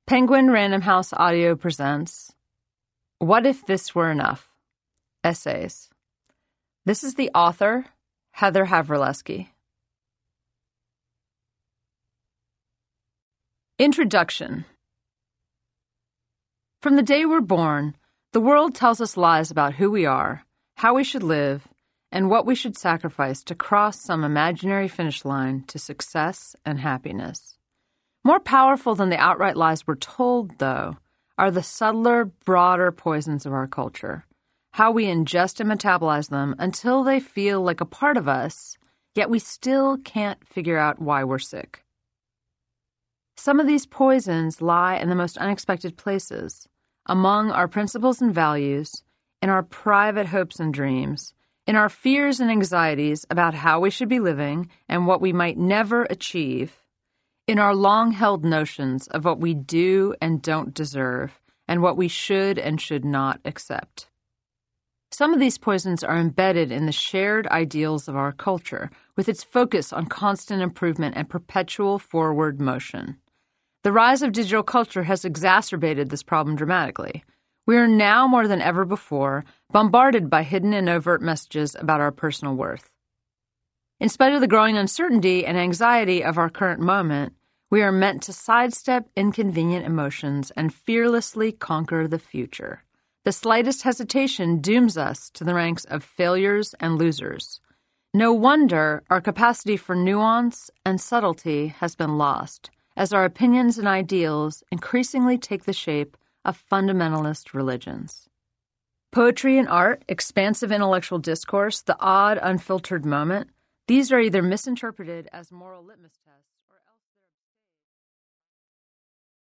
Penguin Random House Audio presents What If This Were Enough? Essays. This is the author, Heather Havrilesky. Introduction. From the day we're born, the world tells us lies about who we are, how we should live, and what we should sacrifice to cross some imaginary finish line to success and happiness. More powerful than the outright lies we're told, though, are the subtler, broader poisons of our culture, how we ingest and metabolize them until they feel like a part of us, yet we still can't figure out why we're sick. Some of these poisons lie in the most unexpected places, among our principles and values, in our private hopes and dreams, in our fears and anxieties about how we should be living and what we might never achieve, in our long-held notions of what we do and don't deserve, and what we should and should not accept. Some of these poisons are embedded in the shared ideals of our culture, with its focus on constant improvement and perpetual forward motion. The rise of digital culture has exacerbated this problem dramatically. We are now, more than ever before, bombarded by hidden and overt messages about our personal worth. In spite of the growing uncertainty and anxiety of our current moment, we are meant to sidestep inconvenient emotions and fearlessly conquer the future. The slightest hesitation dooms us to the ranks of failures and losers. No wonder our capacity for nuance and subtlety has been lost, as our opinions and ideals increasingly take the shape of fundamentalist religions. Poetry and art, expansive intellectual discourse, the odd, unfiltered moment, these are either misinterpreted as moral litmus tests